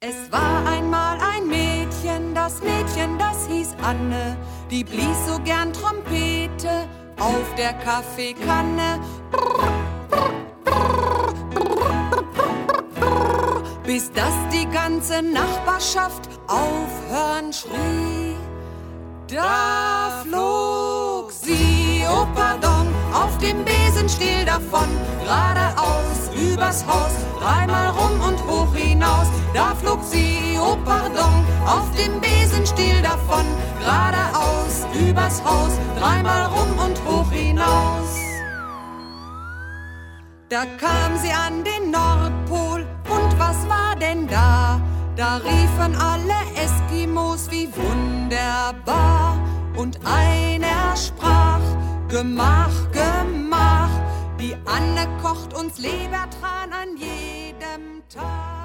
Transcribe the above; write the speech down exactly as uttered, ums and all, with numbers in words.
Es war einmal ein Mädchen, das Mädchen, das hieß Anne, die blies so gern Trompete auf der Kaffeekanne. Bis dass die ganze Nachbarschaft aufhören schrie. Da flog sie, oh pardon, auf dem Besenstiel davon, geradeaus übers Haus, dreimal rum und hoch hinaus. Da flog sie, oh pardon, auf dem Besenstiel davon, geradeaus übers Haus, dreimal rum und hoch hinaus. Da kam sie an den Nordpol, und was war denn da? Da riefen alle Eskimos, wie wunderbar. Und einer sprach, Gemach, Gemach, die Anne kocht uns Lebertran an jedem Tag.